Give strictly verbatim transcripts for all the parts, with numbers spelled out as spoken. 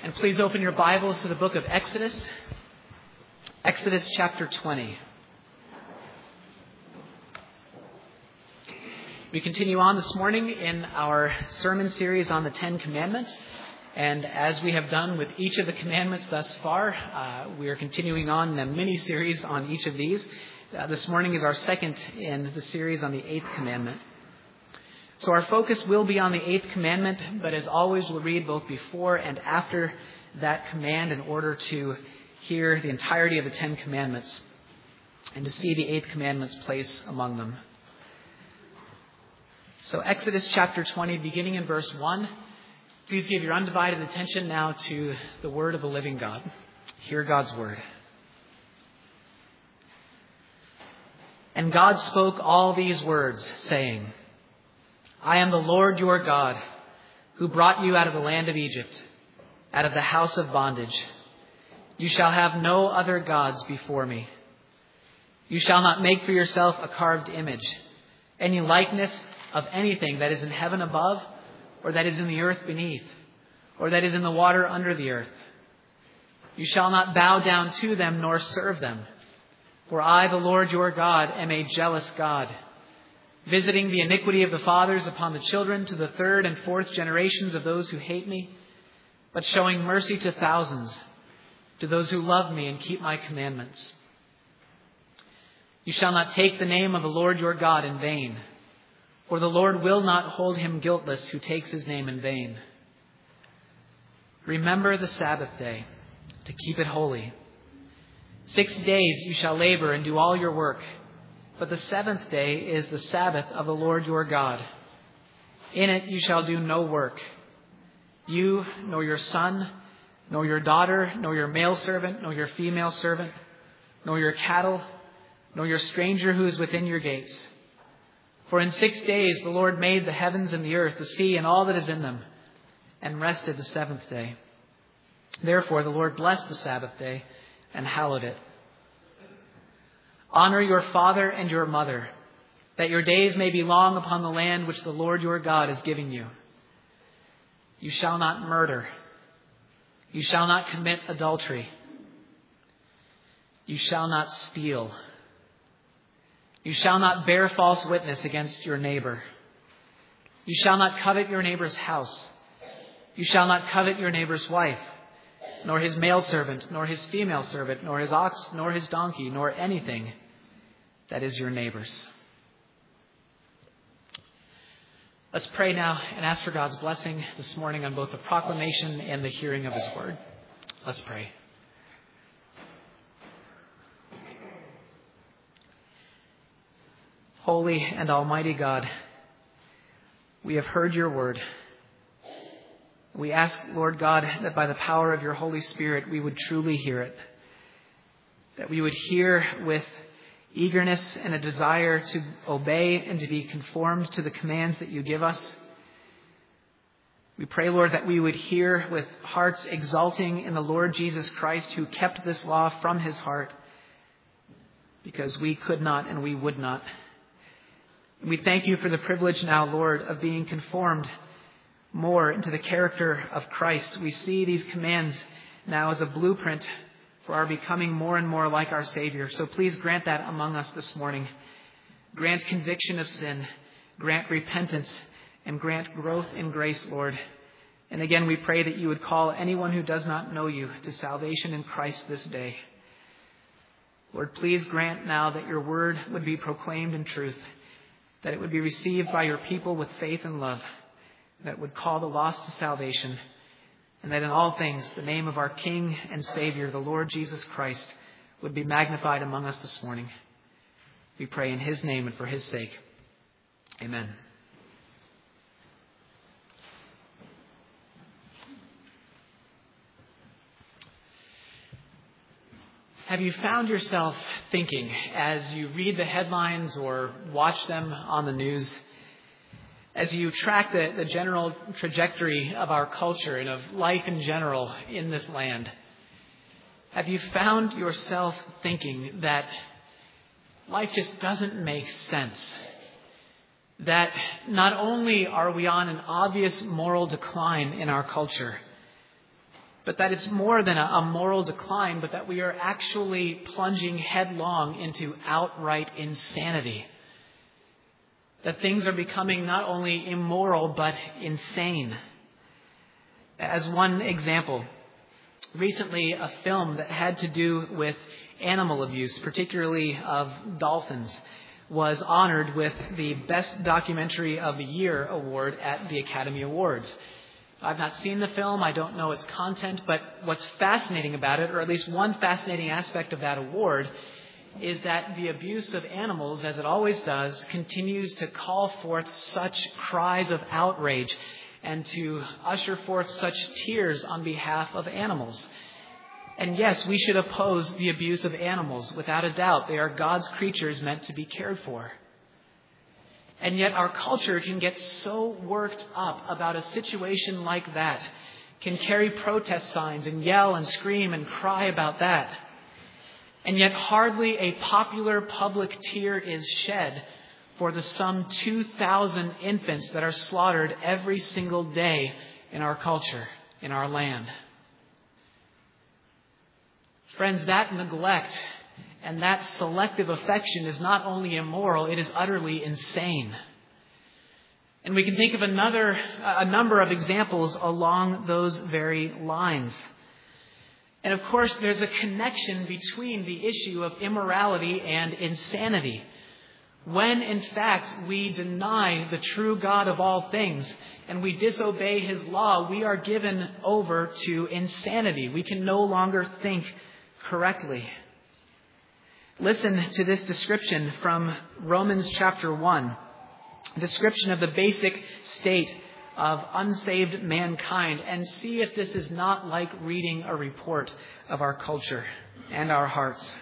And please open your Bibles to the book of Exodus, Exodus chapter twenty. We continue on this morning in our sermon series on the Ten Commandments. And as we have done with each of the commandments thus far, uh, we are continuing on in a mini-series on each of these. Uh, this morning is our second in the series on the eighth commandment. So our focus will be on the eighth commandment, but as always, we'll read both before and after that command in order to hear the entirety of the Ten Commandments and to see the eighth commandment's place among them. So Exodus chapter twenty, beginning in verse one, please give your undivided attention now to the word of the living God. Hear God's word. And God spoke all these words, saying, I am the Lord your God, who brought you out of the land of Egypt, out of the house of bondage. You shall have no other gods before me. You shall not make for yourself a carved image, any likeness of anything that is in heaven above, or that is in the earth beneath, or that is in the water under the earth. You shall not bow down to them nor serve them. For I, the Lord your God, am a jealous God, visiting the iniquity of the fathers upon the children to the third and fourth generations of those who hate me, but showing mercy to thousands, to those who love me and keep my commandments. You shall not take the name of the Lord your God in vain, for the Lord will not hold him guiltless who takes his name in vain. Remember the Sabbath day, to keep it holy. Six days you shall labor and do all your work, but the seventh day is the Sabbath of the Lord your God. In it you shall do no work, you, nor your son, nor your daughter, nor your male servant, nor your female servant, nor your cattle, nor your stranger who is within your gates. For in six days the Lord made the heavens and the earth, the sea, and all that is in them, and rested the seventh day. Therefore the Lord blessed the Sabbath day and hallowed it. Honor your father and your mother, that your days may be long upon the land which the Lord your God is giving you. You shall not murder. You shall not commit adultery. You shall not steal. You shall not bear false witness against your neighbor. You shall not covet your neighbor's house. You shall not covet your neighbor's wife, nor his male servant, nor his female servant, nor his ox, nor his donkey, nor anything that is your neighbor's. Let's pray now and ask for God's blessing this morning on both the proclamation and the hearing of his word. Let's pray. Holy and almighty God, we have heard your word. We ask, Lord God, that by the power of your Holy Spirit, we would truly hear it. That we would hear with eagerness and a desire to obey and to be conformed to the commands that you give us. We pray, Lord, that we would hear with hearts exulting in the Lord Jesus Christ, who kept this law from his heart because we could not and we would not. We thank you for the privilege now, Lord, of being conformed more into the character of Christ. We see these commands now as a blueprint for our becoming more and more like our Savior. So please grant that among us this morning. Grant conviction of sin, grant repentance, and grant growth in grace, Lord. And again, we pray that you would call anyone who does not know you to salvation in Christ this day. Lord, please grant now that your word would be proclaimed in truth, that it would be received by your people with faith and love, that would call the lost to salvation, and that in all things the name of our King and Savior, the Lord Jesus Christ, would be magnified among us this morning. We pray in his name and for his sake. Amen. Have you found yourself thinking, as you read the headlines or watch them on the news, as you track the, the general trajectory of our culture and of life in general in this land, have you found yourself thinking that life just doesn't make sense? That not only are we on an obvious moral decline in our culture, but that it's more than a, a moral decline, but that we are actually plunging headlong into outright insanity. That things are becoming not only immoral, but insane. As one example, recently a film that had to do with animal abuse, particularly of dolphins, was honored with the Best Documentary of the Year award at the Academy Awards. I've not seen the film, I don't know its content, but what's fascinating about it, or at least one fascinating aspect of that award, is that the abuse of animals, as it always does, continues to call forth such cries of outrage and to usher forth such tears on behalf of animals. And yes, we should oppose the abuse of animals, without a doubt. They are God's creatures meant to be cared for. And yet our culture can get so worked up about a situation like that, can carry protest signs and yell and scream and cry about that. And yet hardly a popular public tear is shed for the some two thousand infants that are slaughtered every single day in our culture, in our land. Friends, that neglect and that selective affection is not only immoral, it is utterly insane. And we can think of another, a number of examples along those very lines. And of course, there's a connection between the issue of immorality and insanity. When, in fact, we deny the true God of all things and we disobey His law, we are given over to insanity. We can no longer think correctly. Listen to this description from Romans chapter one, a description of the basic state of unsaved mankind, and see if this is not like reading a report of our culture and our hearts.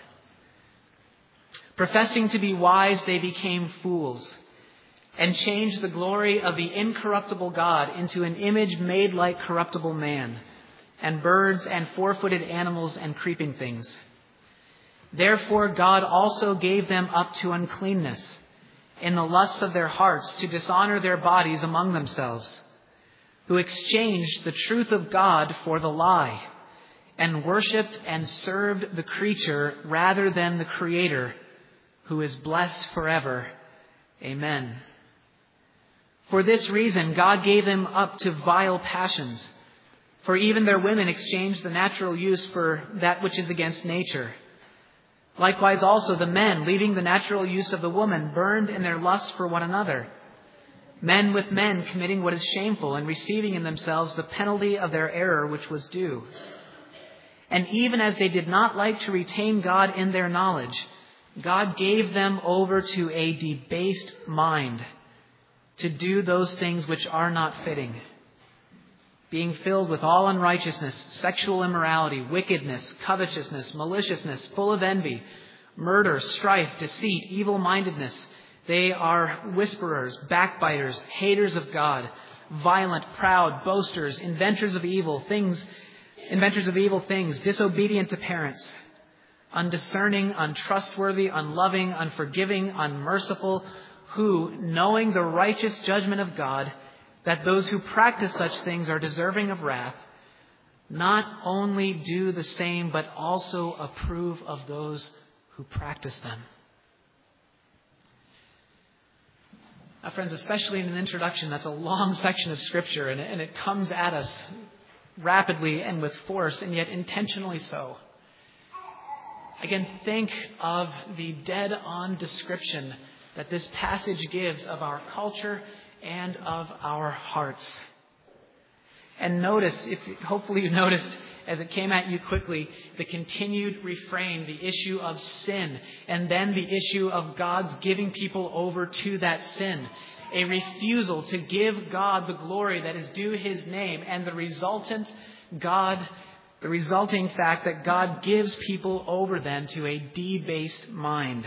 Professing to be wise, they became fools and changed the glory of the incorruptible God into an image made like corruptible man, and birds and four-footed animals and creeping things. Therefore God also gave them up to uncleanness in the lusts of their hearts, to dishonor their bodies among themselves, who exchanged the truth of God for the lie, and worshipped and served the creature rather than the Creator, who is blessed forever. Amen. For this reason, God gave them up to vile passions. For even their women exchanged the natural use for that which is against nature. Likewise also the men, leaving the natural use of the woman, burned in their lust for one another. Men with men committing what is shameful, and receiving in themselves the penalty of their error which was due. And even as they did not like to retain God in their knowledge, God gave them over to a debased mind to do those things which are not fitting, being filled with all unrighteousness, sexual immorality, wickedness, covetousness, maliciousness, full of envy, murder, strife, deceit, evil-mindedness. They are whisperers, backbiters, haters of God, violent, proud, boasters, inventors of evil things, inventors of evil things, disobedient to parents, undiscerning, untrustworthy, unloving, unforgiving, unmerciful, who, knowing the righteous judgment of God, that those who practice such things are deserving of wrath, not only do the same, but also approve of those who practice them. Now, friends, especially in an introduction, that's a long section of Scripture, and, and it comes at us rapidly and with force, and yet intentionally so. Again, think of the dead-on description that this passage gives of our culture and of our hearts. And notice, if hopefully you noticed as it came at you quickly, the continued refrain, the issue of sin, and then the issue of God's giving people over to that sin. A refusal to give God the glory that is due His name, and the resultant God, the resulting fact that God gives people over then to a debased mind.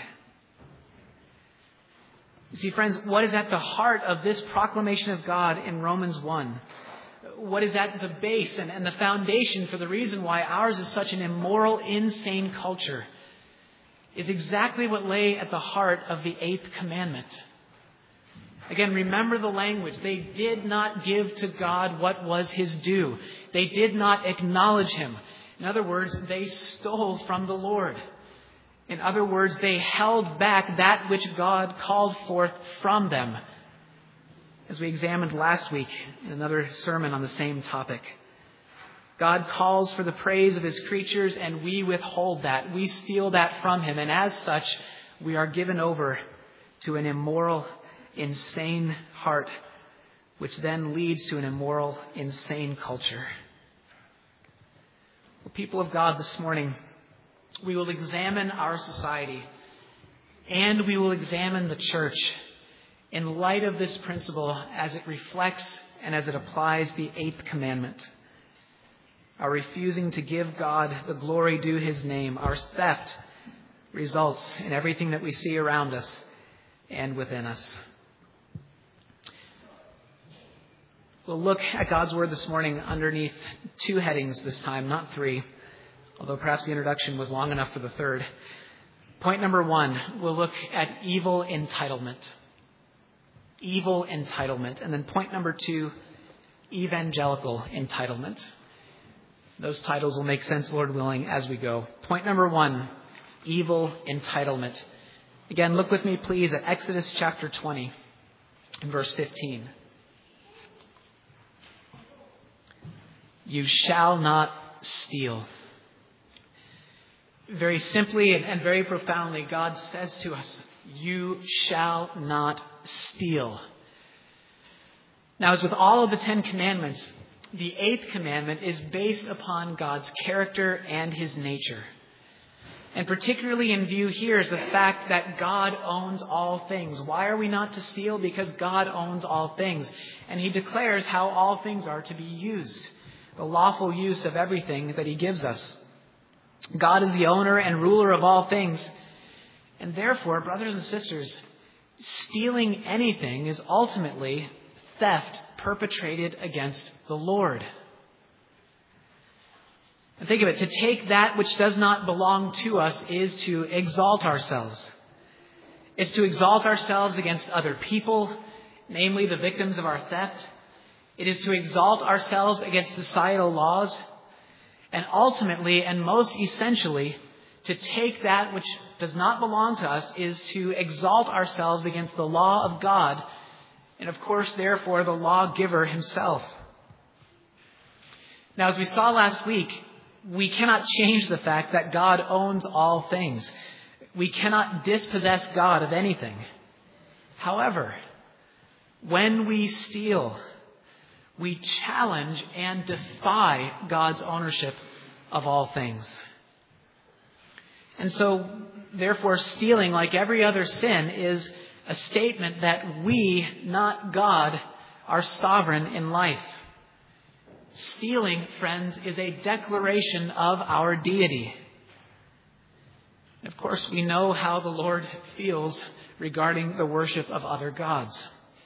You see, friends, what is at the heart of this proclamation of God in Romans one? What is at the base and, and the foundation for the reason why ours is such an immoral, insane culture is exactly what lay at the heart of the eighth commandment. Again, remember the language. They did not give to God what was his due. They did not acknowledge him. In other words, they stole from the Lord. In other words, they held back that which God called forth from them, as we examined last week in another sermon on the same topic. God calls for the praise of his creatures, and we withhold that. We steal that from him, and as such, we are given over to an immoral, insane heart, which then leads to an immoral, insane culture. Well, people of God, this morning, we will examine our society, and we will examine the church in light of this principle as it reflects and as it applies the eighth commandment. Our refusing to give God the glory due his name, our theft, results in everything that we see around us and within us. We'll look at God's word this morning underneath two headings this time, not three, although perhaps the introduction was long enough for the third. Point number one, we'll look at evil entitlement. Evil entitlement. And then point number two, evangelical entitlement. Those titles will make sense, Lord willing, as we go. Point number one, evil entitlement. Again, look with me, please, at Exodus chapter twenty and verse fifteen. You shall not steal. Very simply and very profoundly, God says to us, you shall not steal. Now, as with all of the Ten Commandments, the eighth commandment is based upon God's character and his nature. And particularly in view here is the fact that God owns all things. Why are we not to steal? Because God owns all things. And he declares how all things are to be used. The lawful use of everything that he gives us. God is the owner and ruler of all things. And therefore, brothers and sisters, stealing anything is ultimately theft perpetrated against the Lord. And think of it, to take that which does not belong to us is to exalt ourselves. It's to exalt ourselves against other people, namely the victims of our theft. It is to exalt ourselves against societal laws. And ultimately, and most essentially, to take that which does not belong to us is to exalt ourselves against the law of God, and of course, therefore, the lawgiver himself. Now, as we saw last week, we cannot change the fact that God owns all things. We cannot dispossess God of anything. However, when we steal, we challenge and defy God's ownership of all things. And so, therefore, stealing, like every other sin, is a statement that we, not God, are sovereign in life. Stealing, friends, is a declaration of our deity. Of course, we know how the Lord feels regarding the worship of other gods.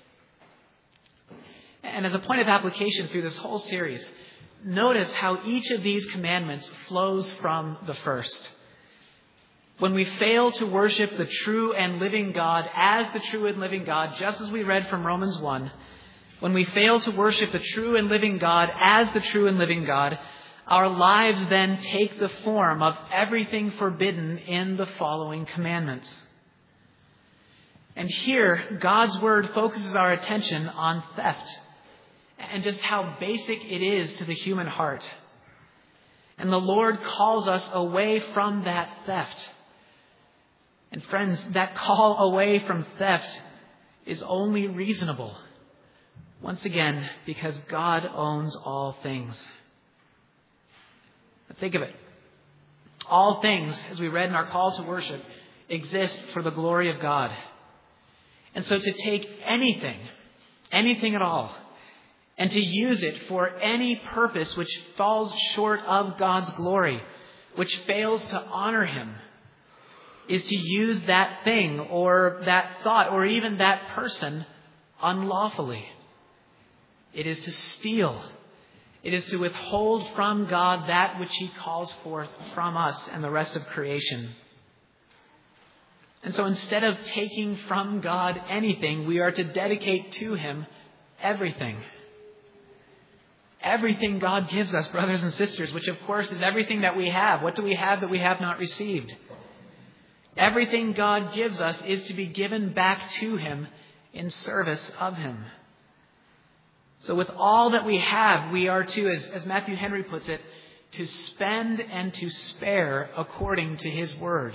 And as a point of application through this whole series, notice how each of these commandments flows from the first. When we fail to worship the true and living God as the true and living God, just as we read from Romans one, when we fail to worship the true and living God as the true and living God, our lives then take the form of everything forbidden in the following commandments. And here, God's word focuses our attention on theft and just how basic it is to the human heart. And the Lord calls us away from that theft. And friends, that call away from theft is only reasonable. Once again, because God owns all things. But think of it. All things, as we read in our call to worship, exist for the glory of God. And so to take anything, anything at all, and to use it for any purpose which falls short of God's glory, which fails to honor him, is to use that thing or that thought or even that person unlawfully. It is to steal. It is to withhold from God that which he calls forth from us and the rest of creation. And so instead of taking from God anything, we are to dedicate to Him everything. Everything God gives us, brothers and sisters, which of course is everything that we have. What do we have that we have not received? Everything God gives us is to be given back to Him in service of Him. So with all that we have, we are to, as, as Matthew Henry puts it, to spend and to spare according to His word.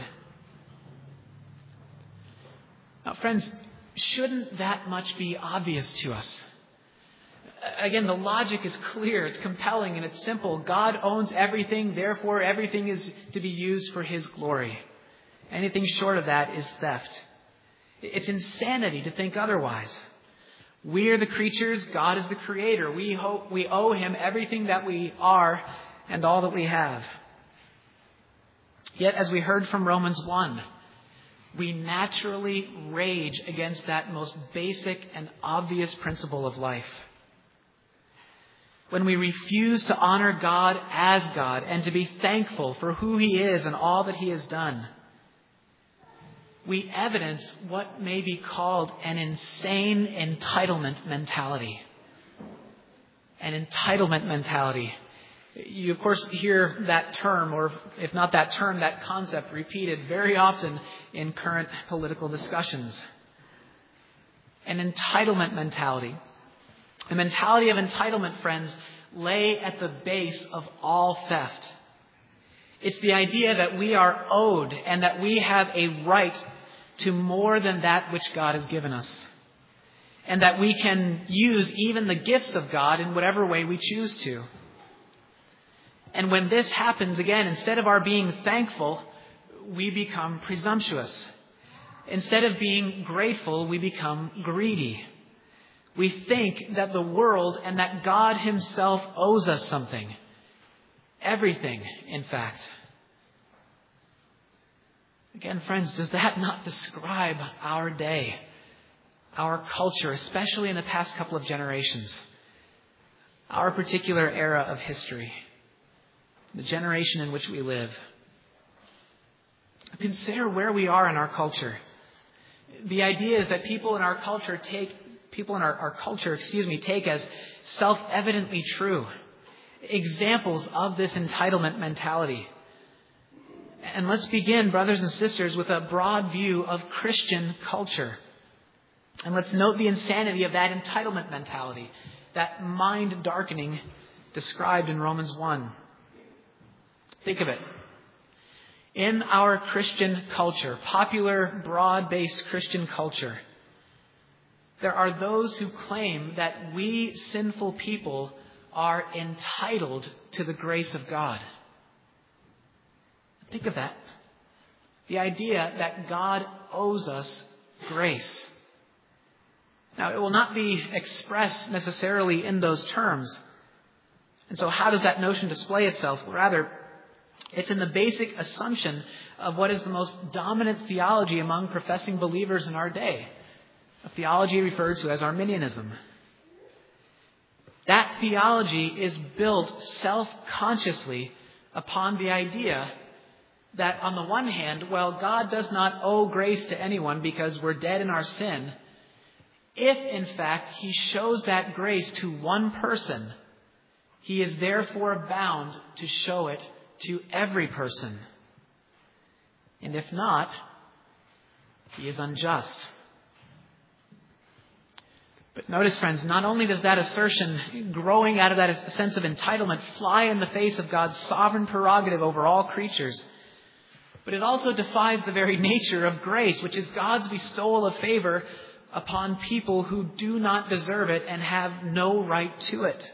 Now, friends, shouldn't that much be obvious to us? Again, the logic is clear, it's compelling, and it's simple. God owns everything, therefore everything is to be used for His glory. Anything short of that is theft. It's insanity to think otherwise. We are the creatures, God is the creator. We hope we owe Him everything that we are and all that we have. Yet, as we heard from Romans one, we naturally rage against that most basic and obvious principle of life. When we refuse to honor God as God and to be thankful for who He is and all that He has done, we evidence what may be called an insane entitlement mentality. An entitlement mentality. You, of course, hear that term, or if not that term, that concept repeated very often in current political discussions. An entitlement mentality. The mentality of entitlement, friends, lay at the base of all theft. It's the idea that we are owed and that we have a right to more than that which God has given us. And that we can use even the gifts of God in whatever way we choose to. And when this happens, again, instead of our being thankful, we become presumptuous. Instead of being grateful, we become greedy. We think that the world and that God Himself owes us something. Everything, in fact. Again, friends, does that not describe our day, our culture, especially in the past couple of generations, our particular era of history, the generation in which we live? Consider where we are in our culture. The idea is that people in our culture take people in our, our culture, excuse me, take as self-evidently true examples of this entitlement mentality. And let's begin, brothers and sisters, with a broad view of Christian culture. And let's note the insanity of that entitlement mentality, that mind darkening described in Romans one. Think of it. In our Christian culture, popular, broad-based Christian culture, there are those who claim that we sinful people are entitled to the grace of God. Think of that. The idea that God owes us grace. Now, it will not be expressed necessarily in those terms. And so how does that notion display itself? Well, rather, it's in the basic assumption of what is the most dominant theology among professing believers in our day. A theology referred to as Arminianism. That theology is built self-consciously upon the idea that on the one hand, while God does not owe grace to anyone because we're dead in our sin, if in fact He shows that grace to one person, He is therefore bound to show it to every person. And if not, He is unjust. But notice, friends, not only does that assertion, growing out of that sense of entitlement, fly in the face of God's sovereign prerogative over all creatures, but it also defies the very nature of grace, which is God's bestowal of favor upon people who do not deserve it and have no right to it.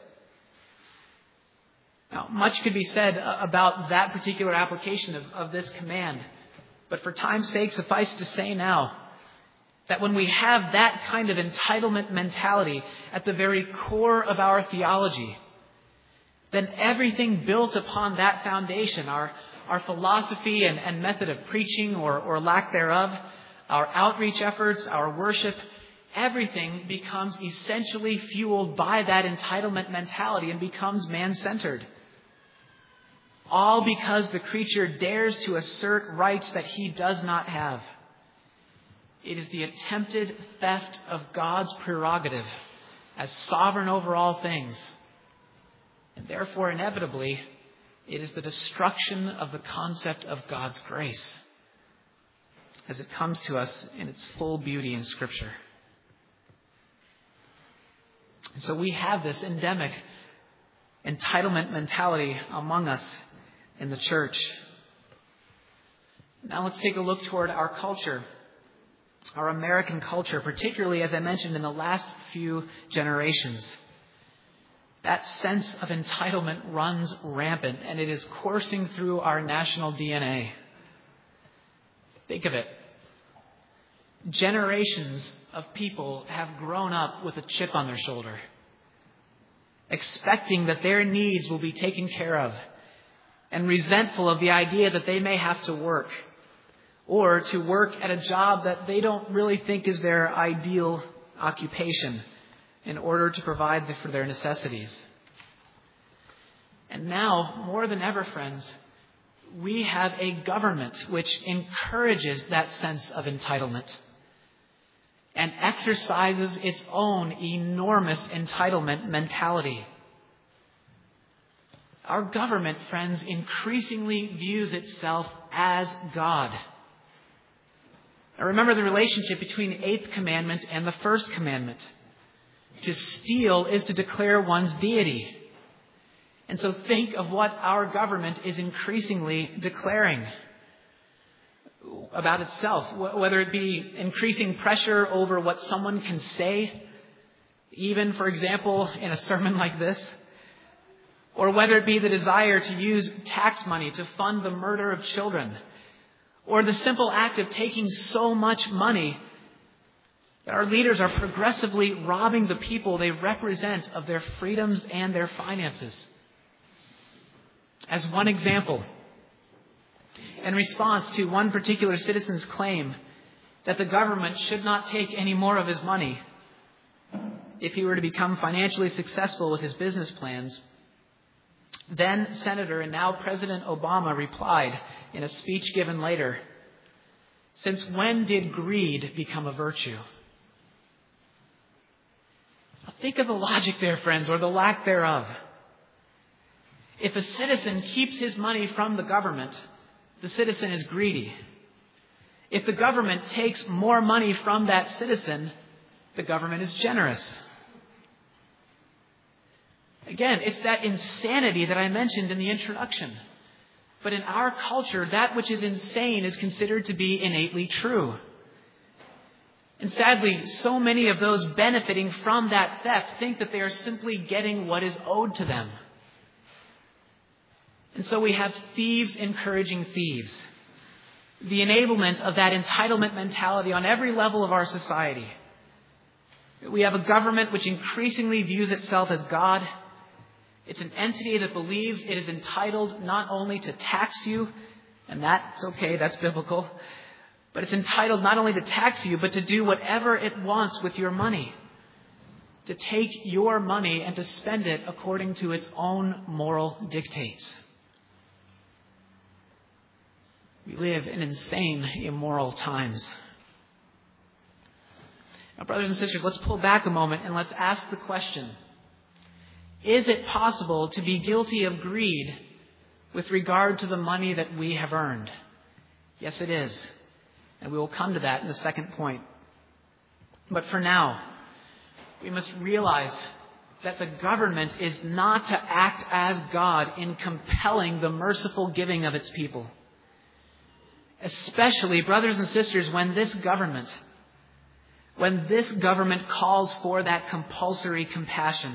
Now, much could be said about that particular application of, of this command, but for time's sake, suffice to say now that when we have that kind of entitlement mentality at the very core of our theology, then everything built upon that foundation, our, our philosophy and, and method of preaching or, or lack thereof, our outreach efforts, our worship, everything becomes essentially fueled by that entitlement mentality and becomes man-centered. All because the creature dares to assert rights that he does not have. It is the attempted theft of God's prerogative as sovereign over all things. And therefore, inevitably, it is the destruction of the concept of God's grace as it comes to us in its full beauty in Scripture. And so we have this endemic entitlement mentality among us in the church. Now let's take a look toward our culture, our American culture, particularly, as I mentioned, in the last few generations. That sense of entitlement runs rampant, and it is coursing through our national D N A. Think of it. Generations of people have grown up with a chip on their shoulder, expecting that their needs will be taken care of, and resentful of the idea that they may have to work, or to work at a job that they don't really think is their ideal occupation in order to provide for their necessities. And now, more than ever, friends, we have a government which encourages that sense of entitlement and exercises its own enormous entitlement mentality. Our government, friends, increasingly views itself as God. Now remember the relationship between the eighth commandment and the first commandment. To steal is to declare one's deity. And so think of what our government is increasingly declaring about itself, whether it be increasing pressure over what someone can say, even, for example, in a sermon like this, or whether it be the desire to use tax money to fund the murder of children, or the simple act of taking so much money that our leaders are progressively robbing the people they represent of their freedoms and their finances. As one example, in response to one particular citizen's claim that the government should not take any more of his money if he were to become financially successful with his business plans, then Senator and now President Obama replied in a speech given later, "Since when did greed become a virtue?" Now think of the logic there, friends, or the lack thereof. If a citizen keeps his money from the government, the citizen is greedy. If the government takes more money from that citizen, the government is generous. Again, it's that insanity that I mentioned in the introduction. But in our culture, that which is insane is considered to be innately true. And sadly, so many of those benefiting from that theft think that they are simply getting what is owed to them. And so we have thieves encouraging thieves. The enablement of that entitlement mentality on every level of our society. We have a government which increasingly views itself as God. It's an entity that believes it is entitled not only to tax you, and that's okay, that's biblical, but it's entitled not only to tax you, but to do whatever it wants with your money. To take your money and to spend it according to its own moral dictates. We live in insane, immoral times. Now, brothers and sisters, let's pull back a moment and let's ask the question, is it possible to be guilty of greed with regard to the money that we have earned? Yes, it is. And we will come to that in the second point. But for now, we must realize that the government is not to act as God in compelling the merciful giving of its people. Especially, brothers and sisters, when this government, when this government calls for that compulsory compassion.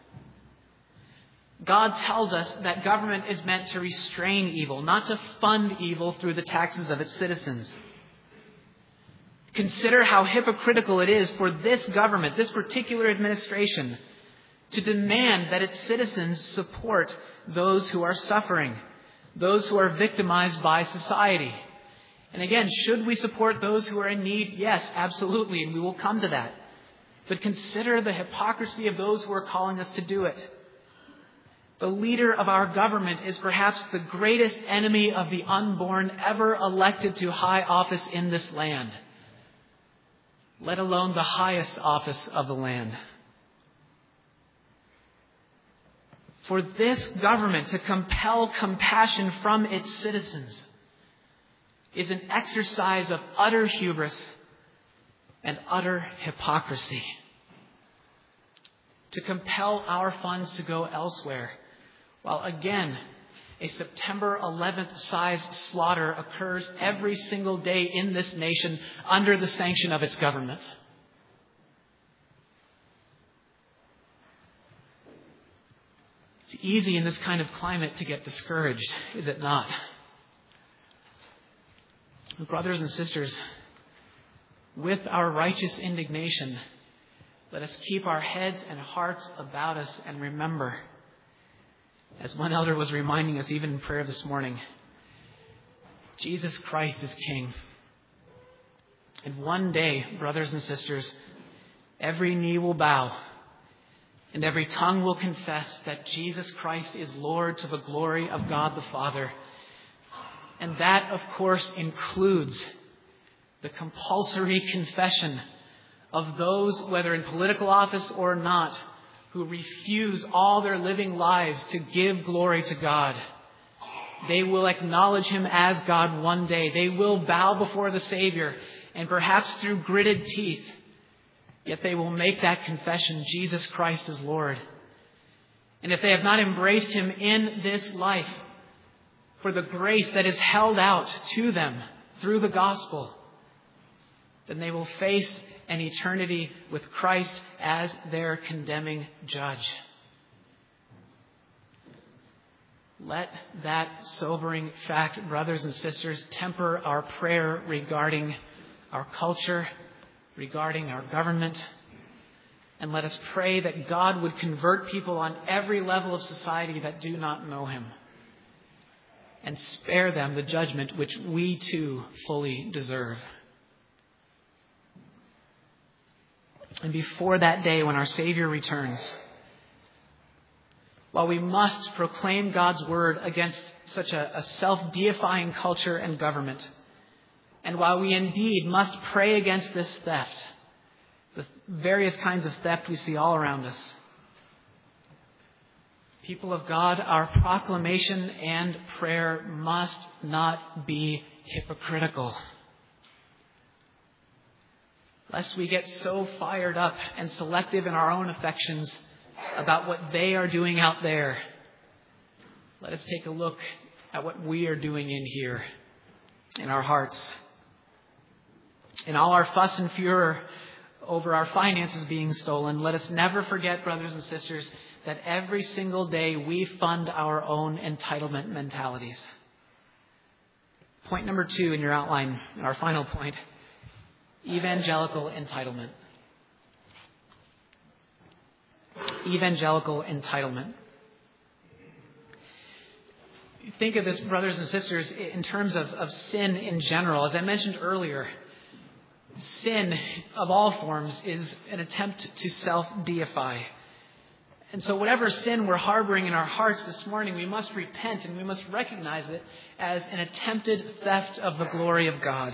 God tells us that government is meant to restrain evil, not to fund evil through the taxes of its citizens. Consider how hypocritical it is for this government, this particular administration, to demand that its citizens support those who are suffering, those who are victimized by society. And again, should we support those who are in need? Yes, absolutely, and we will come to that. But consider the hypocrisy of those who are calling us to do it. The leader of our government is perhaps the greatest enemy of the unborn ever elected to high office in this land. let alone the highest office of the land. For this government to compel compassion from its citizens is an exercise of utter hubris and utter hypocrisy. To compel our funds to go elsewhere, while again, a September eleventh sized slaughter occurs every single day in this nation under the sanction of its government. It's easy in this kind of climate to get discouraged, is it not? Brothers and sisters, with our righteous indignation, let us keep our heads and hearts about us and remember, as one elder was reminding us even in prayer this morning, Jesus Christ is King. And one day, brothers and sisters, every knee will bow and every tongue will confess that Jesus Christ is Lord to the glory of God the Father. And that, of course, includes the compulsory confession of those, whether in political office or not, who refuse all their living lives to give glory to God. They will acknowledge Him as God one day. They will bow before the Savior, and perhaps through gritted teeth, yet they will make that confession, Jesus Christ is Lord. And if they have not embraced Him in this life, for the grace that is held out to them through the gospel, then they will face an eternity with Christ as their condemning judge. Let that sobering fact, brothers and sisters, temper our prayer regarding our culture, regarding our government. And let us pray that God would convert people on every level of society that do not know Him, and spare them the judgment which we too fully deserve. And before that day when our Savior returns, while we must proclaim God's word against such a, a self-deifying culture and government, and while we indeed must pray against this theft, the various kinds of theft we see all around us, people of God, our proclamation and prayer must not be hypocritical. Lest we get so fired up and selective in our own affections about what they are doing out there, let us take a look at what we are doing in here, in our hearts. In all our fuss and furor over our finances being stolen, let us never forget, brothers and sisters, that every single day we fund our own entitlement mentalities. Point number two in your outline, our final point: evangelical entitlement. Evangelical entitlement. Think of this, brothers and sisters, in terms of, of sin in general. As I mentioned earlier, sin of all forms is an attempt to self-deify. And so whatever sin we're harboring in our hearts this morning, we must repent and we must recognize it as an attempted theft of the glory of God.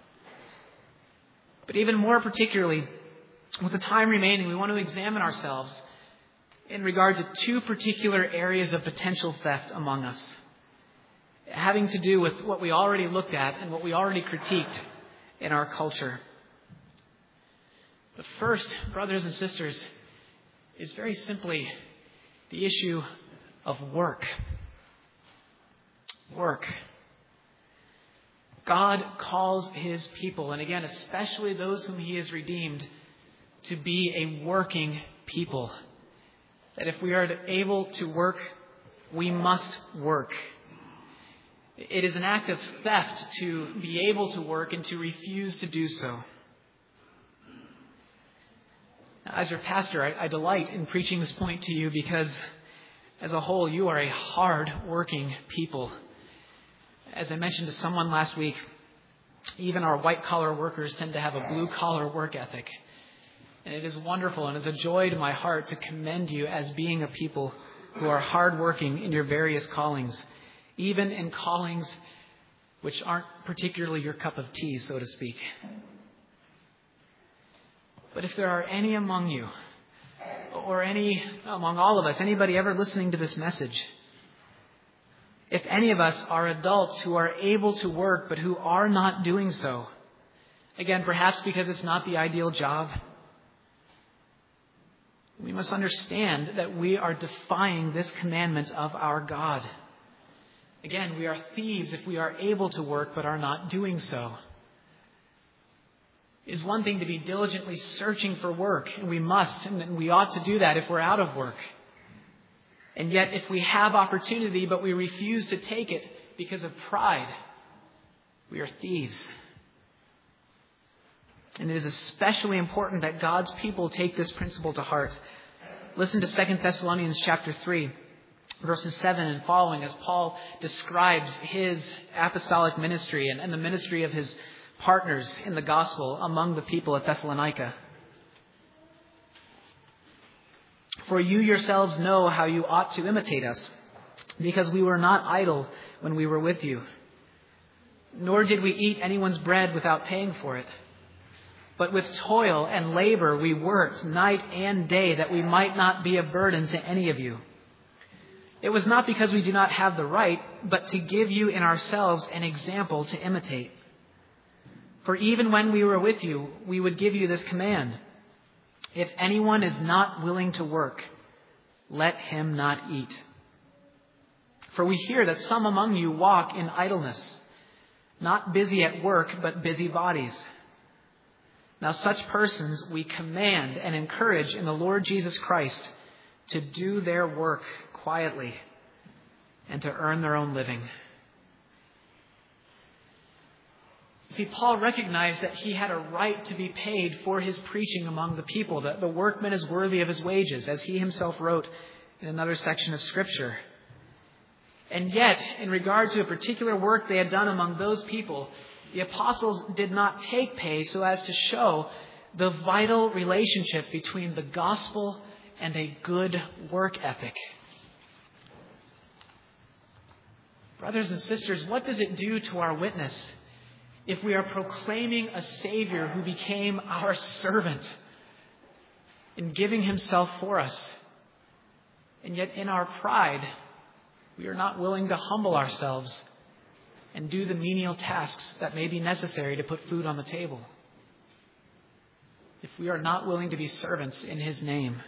But even more particularly, with the time remaining, we want to examine ourselves in regard to two particular areas of potential theft among us, having to do with what we already looked at and what we already critiqued in our culture. The first, brothers and sisters, is very simply the issue of work. Work. God calls His people, and again, especially those whom He has redeemed, to be a working people. That if we are able to work, we must work. It is an act of theft to be able to work and to refuse to do so. As your pastor, I, I delight in preaching this point to you because, as a whole, you are a hard-working people. As I mentioned to someone last week, even our white-collar workers tend to have a blue-collar work ethic. And it is wonderful and it's a joy to my heart to commend you as being a people who are hard-working in your various callings, even in callings which aren't particularly your cup of tea, so to speak. But if there are any among you, or any among all of us, anybody ever listening to this message, if any of us are adults who are able to work but who are not doing so, again, perhaps because it's not the ideal job, we must understand that we are defying this commandment of our God. Again, we are thieves if we are able to work but are not doing so. It is one thing to be diligently searching for work, and we must, and we ought to do that if we're out of work. And yet, if we have opportunity but we refuse to take it because of pride, we are thieves. And it is especially important that God's people take this principle to heart. Listen to Second Thessalonians chapter three, verses seven and following, as Paul describes his apostolic ministry and, and the ministry of his partners in the gospel among the people at Thessalonica. For you yourselves know how you ought to imitate us, because we were not idle when we were with you, nor did we eat anyone's bread without paying for it. But with toil and labor we worked night and day that we might not be a burden to any of you. It was not because we do not have the right, but to give you in ourselves an example to imitate. For even when we were with you, we would give you this command: if anyone is not willing to work, let him not eat. For we hear that some among you walk in idleness, not busy at work, but busy bodies. Now such persons we command and encourage in the Lord Jesus Christ to do their work quietly and to earn their own living. See, Paul recognized that he had a right to be paid for his preaching among the people, that the workman is worthy of his wages, as he himself wrote in another section of Scripture. And yet, in regard to a particular work they had done among those people, the apostles did not take pay so as to show the vital relationship between the gospel and a good work ethic. Brothers and sisters, what does it do to our witness if we are proclaiming a Savior who became our servant in giving himself for us, and yet in our pride we are not willing to humble ourselves and do the menial tasks that may be necessary to put food on the table? If we are not willing to be servants in his name.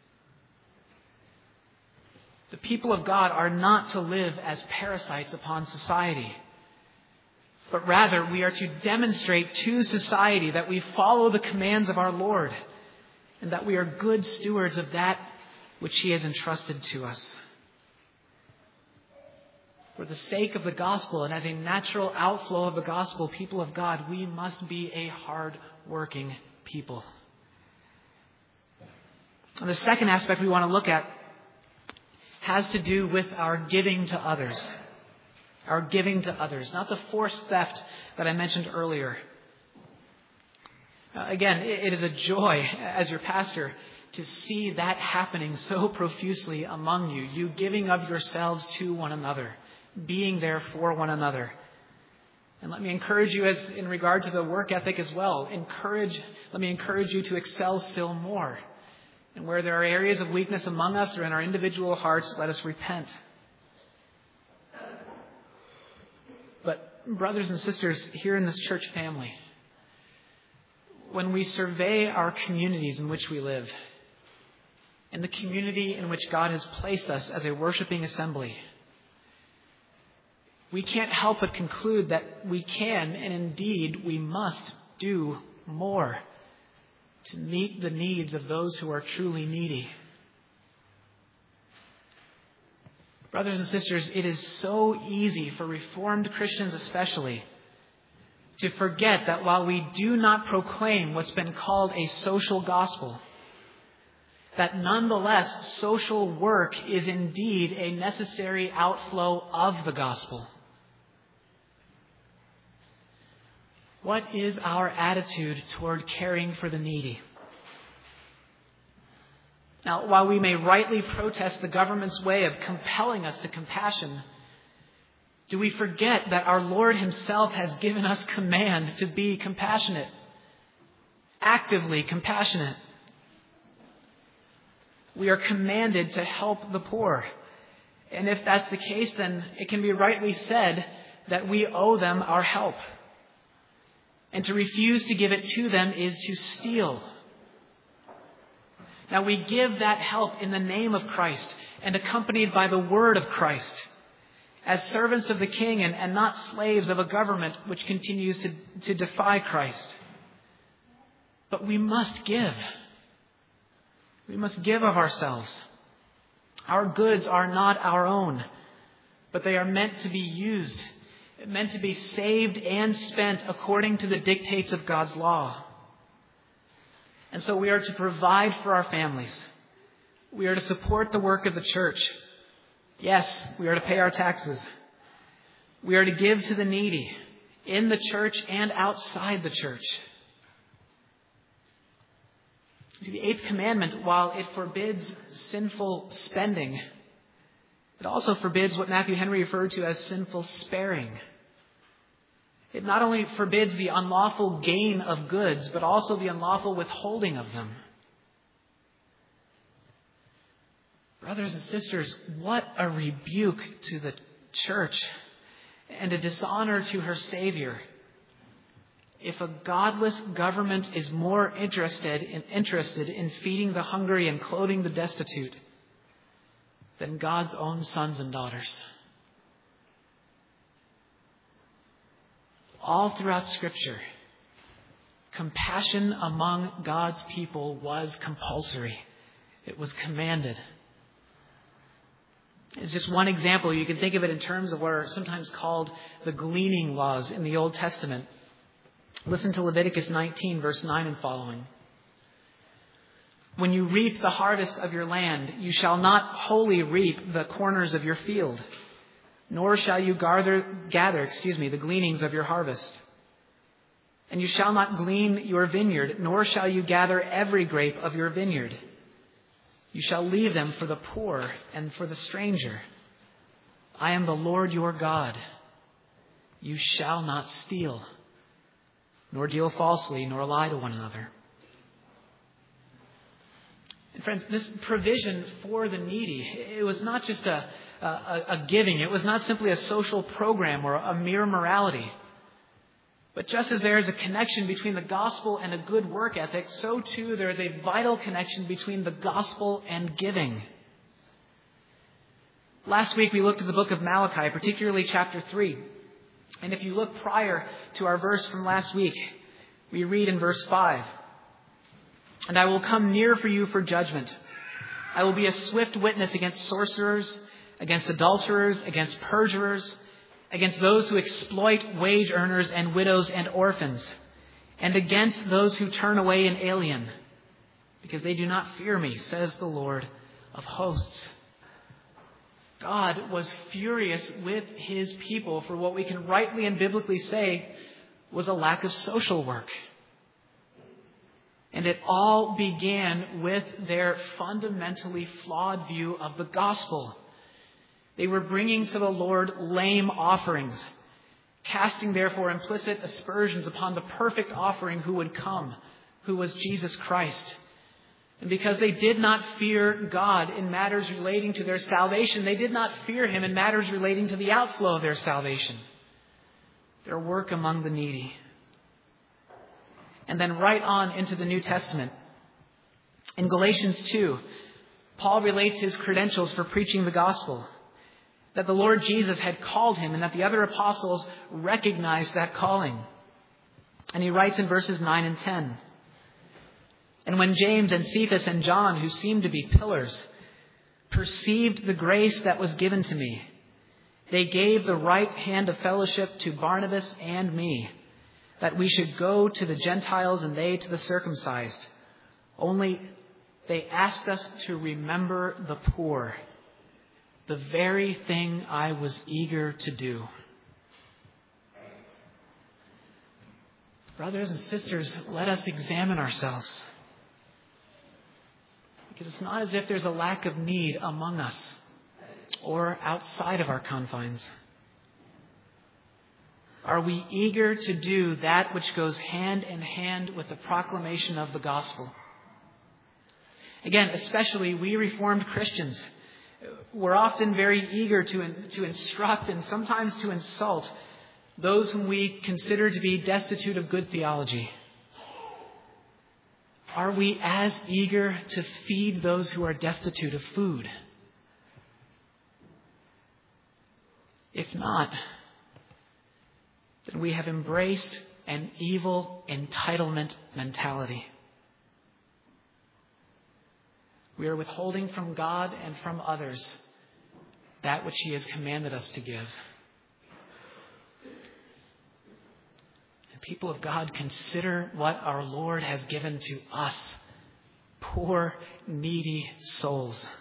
The people of God are not to live as parasites upon society, but rather we are to demonstrate to society that we follow the commands of our Lord and that we are good stewards of that which he has entrusted to us. For the sake of the gospel and as a natural outflow of the gospel, people of God, we must be a hard-working people. And the second aspect we want to look at has to do with our giving to others. Our giving to others, not the forced theft that I mentioned earlier. Uh, again, it, it is a joy as your pastor to see that happening so profusely among you. You giving of yourselves to one another, being there for one another. And let me encourage you as in regard to the work ethic as well. Encourage, let me encourage you to excel still more. And where there are areas of weakness among us or in our individual hearts, let us repent. But brothers and sisters, here in this church family, when we survey our communities in which we live, and the community in which God has placed us as a worshiping assembly, we can't help but conclude that we can, and indeed we must, do more to meet the needs of those who are truly needy. Brothers and sisters, it is so easy for Reformed Christians especially to forget that while we do not proclaim what's been called a social gospel, that nonetheless social work is indeed a necessary outflow of the gospel. What is our attitude toward caring for the needy? Now, while we may rightly protest the government's way of compelling us to compassion, do we forget that our Lord himself has given us command to be compassionate? actively compassionate. We are commanded to help the poor. And if that's the case, then it can be rightly said that we owe them our help. And to refuse to give it to them is to steal. Now we give that help in the name of Christ and accompanied by the word of Christ, as servants of the King and, and not slaves of a government which continues to, to defy Christ. But we must give. We must give of ourselves. Our goods are not our own, but they are meant to be used, meant to be saved and spent according to the dictates of God's law. And so we are to provide for our families. We are to support the work of the church. Yes, we are to pay our taxes. We are to give to the needy in the church and outside the church. See, the eighth commandment, while it forbids sinful spending, it also forbids what Matthew Henry referred to as sinful sparing. It not only forbids the unlawful gain of goods, but also the unlawful withholding of them. Brothers and sisters, what a rebuke to the church and a dishonor to her Savior if a godless government is more interested in, interested in feeding the hungry and clothing the destitute than God's own sons and daughters. All throughout Scripture, compassion among God's people was compulsory. It was commanded. It's just one example. You can think of it in terms of what are sometimes called the gleaning laws in the Old Testament. Listen to Leviticus nineteen, verse nine and following. When you reap the harvest of your land, you shall not wholly reap the corners of your field, nor shall you gather, gather, excuse me, the gleanings of your harvest. And you shall not glean your vineyard, nor shall you gather every grape of your vineyard. You shall leave them for the poor and for the stranger. I am the Lord your God. You shall not steal, nor deal falsely, nor lie to one another. And friends, this provision for the needy, it was not just a A, a giving. It was not simply a social program or a mere morality. But just as there is a connection between the gospel and a good work ethic, so too there is a vital connection between the gospel and giving. Last week we looked at the book of Malachi, particularly chapter three. And if you look prior to our verse from last week, we read in verse five, "And I will come near for you for judgment. I will be a swift witness against sorcerers, against adulterers, against perjurers, against those who exploit wage earners and widows and orphans, and against those who turn away an alien, because they do not fear me, says the Lord of hosts." God was furious with his people for what we can rightly and biblically say was a lack of social work. And it all began with their fundamentally flawed view of the gospel. They were bringing to the Lord lame offerings, casting therefore implicit aspersions upon the perfect offering who would come, who was Jesus Christ. And because they did not fear God in matters relating to their salvation, they did not fear him in matters relating to the outflow of their salvation, their work among the needy. And then right on into the New Testament. In Galatians two, Paul relates his credentials for preaching the gospel, that the Lord Jesus had called him and that the other apostles recognized that calling. And he writes in verses nine and ten, "And when James and Cephas and John, who seemed to be pillars, perceived the grace that was given to me, they gave the right hand of fellowship to Barnabas and me, that we should go to the Gentiles and they to the circumcised. Only they asked us to remember the poor, the very thing I was eager to do." Brothers and sisters, let us examine ourselves. Because it's not as if there's a lack of need among us or outside of our confines. Are we eager to do that which goes hand in hand with the proclamation of the gospel? Again, especially we Reformed Christians, we're often very eager to, to instruct and sometimes to insult those whom we consider to be destitute of good theology. Are we as eager to feed those who are destitute of food? If not, then we have embraced an evil entitlement mentality. We are withholding from God and from others that which He has commanded us to give. And people of God, consider what our Lord has given to us, poor, needy souls.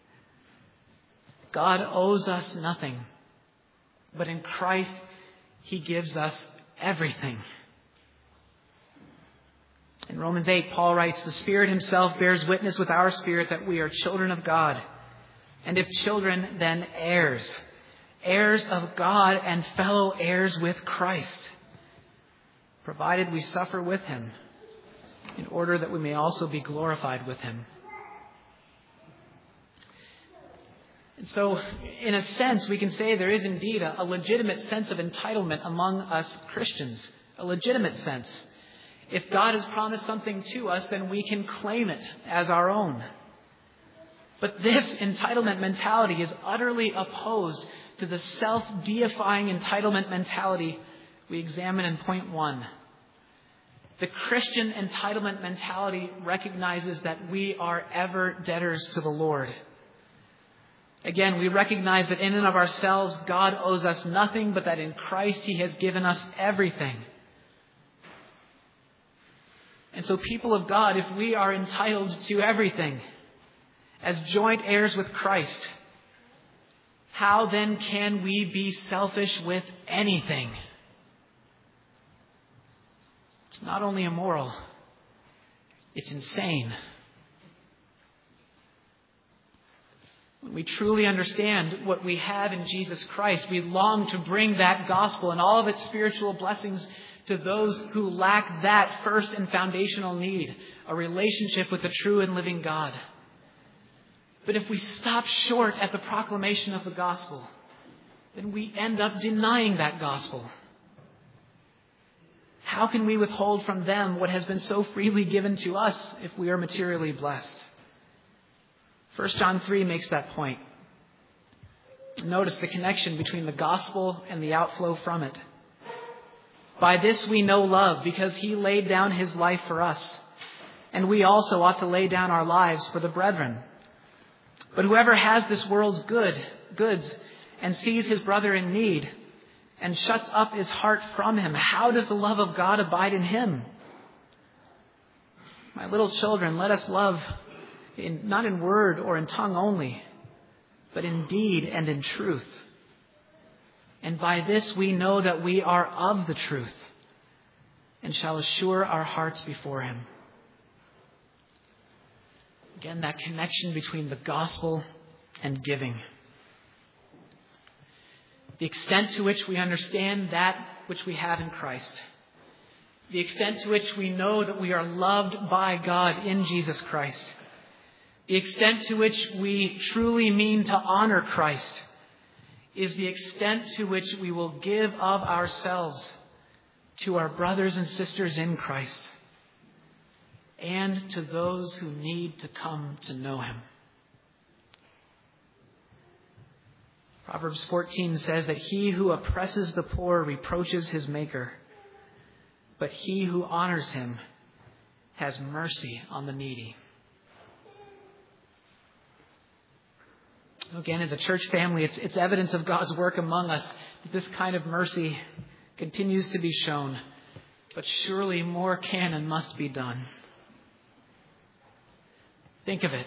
God owes us nothing, but in Christ He gives us everything. In Romans eight, Paul writes, "The Spirit Himself bears witness with our spirit that we are children of God. And if children, then heirs. Heirs of God and fellow heirs with Christ, provided we suffer with Him, in order that we may also be glorified with Him." And so, in a sense, we can say there is indeed a, a legitimate sense of entitlement among us Christians. A legitimate sense. If God has promised something to us, then we can claim it as our own. But this entitlement mentality is utterly opposed to the self-deifying entitlement mentality we examine in point one. The Christian entitlement mentality recognizes that we are ever debtors to the Lord. Again, we recognize that in and of ourselves, God owes us nothing, but that in Christ He has given us everything. And so, people of God, if we are entitled to everything as joint heirs with Christ, how then can we be selfish with anything? It's not only immoral, it's insane. When we truly understand what we have in Jesus Christ, we long to bring that gospel and all of its spiritual blessings to those who lack that first and foundational need, a relationship with the true and living God. But if we stop short at the proclamation of the gospel, then we end up denying that gospel. How can we withhold from them what has been so freely given to us if we are materially blessed? First John three makes that point. Notice the connection between the gospel and the outflow from it. "By this we know love, because He laid down His life for us, and we also ought to lay down our lives for the brethren. But whoever has this world's good goods and sees his brother in need and shuts up his heart from him, how does the love of God abide in him? My little children, let us love in, not in word or in tongue only, but in deed and in truth. And by this we know that we are of the truth and shall assure our hearts before Him." Again, that connection between the gospel and giving. The extent to which we understand that which we have in Christ. The extent to which we know that we are loved by God in Jesus Christ. The extent to which we truly mean to honor Christ is the extent to which we will give of ourselves to our brothers and sisters in Christ and to those who need to come to know Him. Proverbs fourteen says that he who oppresses the poor reproaches his maker, but he who honors him has mercy on the needy. Again, as a church family, it's, it's evidence of God's work among us that this kind of mercy continues to be shown. But surely more can and must be done. Think of it.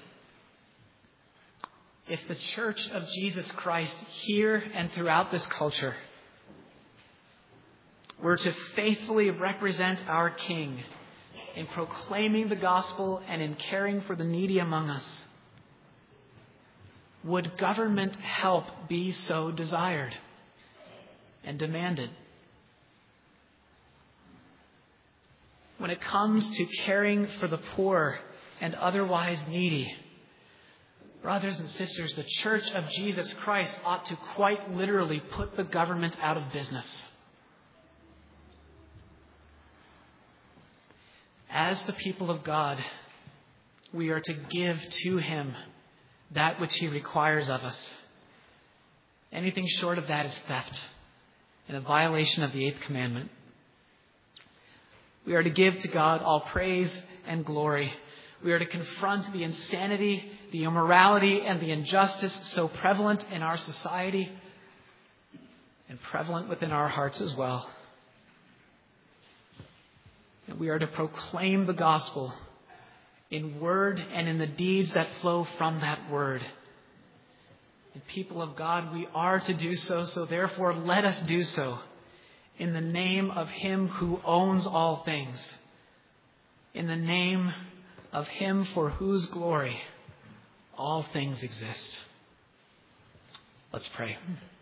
If the Church of Jesus Christ here and throughout this culture were to faithfully represent our King in proclaiming the gospel and in caring for the needy among us, would government help be so desired and demanded? when it comes to caring for the poor and otherwise needy, brothers and sisters, the Church of Jesus Christ ought to quite literally put the government out of business. As the people of God, we are to give to Him that which He requires of us. Anything short of that is theft and a violation of the eighth commandment. We are to give to God all praise and glory. We are to confront the insanity, the immorality, and the injustice so prevalent in our society and prevalent within our hearts as well. And we are to proclaim the gospel in word and in the deeds that flow from that word. And people of God, we are to do so, so therefore let us do so in the name of Him who owns all things, in the name of Him for whose glory all things exist. Let's pray.